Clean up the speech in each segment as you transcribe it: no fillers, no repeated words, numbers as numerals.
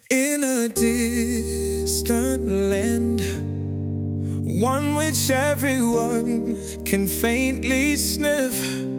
In a distant land, one which everyone can faintly sniff,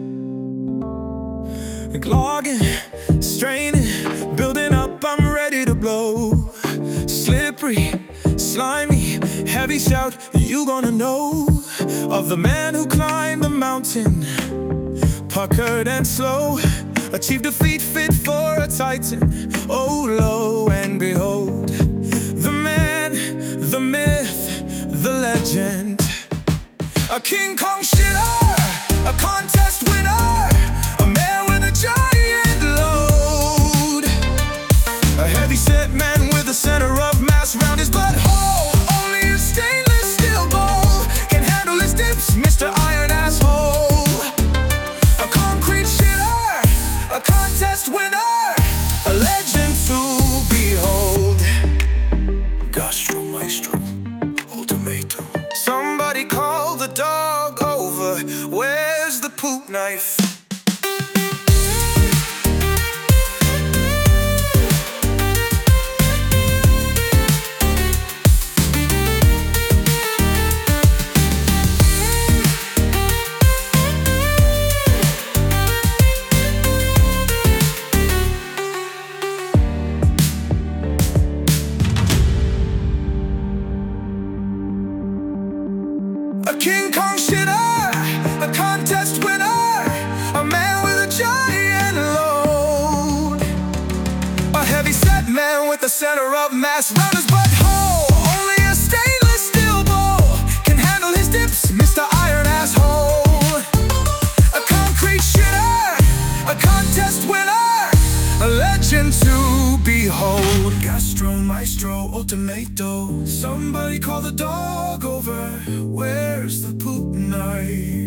clogging, straining, building up, I'm ready to blow. Slippery, slimy, heavy shout, you gonna know of the man who climbed the mountain, puckered and slow, achieved a feat fit for a titan. Oh, lo and behold, the man, the myth, the legend, a King Kong shitter, a contest winner, a man with a giant load, a heavy-set man with a center of mass round his butthole. Only a stainless steel bowl can handle his dips, Mr. Iron Asshole. A concrete shitter, a contest winner, a legend to behold. Gastro Maestro Ultimatum. Somebody call the dog over. Where's the poop knife? A King Kong shitter, a contest winner, a man with a giant load, a heavy-set man with the center of mass round his butthole. Only a stainless steel bowl can handle his dips, Mr. Iron Asshole. A concrete shitter, a contest winner, a legend to behold. Gastro Maestro Ultimato. Somebody call the dog over. Where's the poop knife?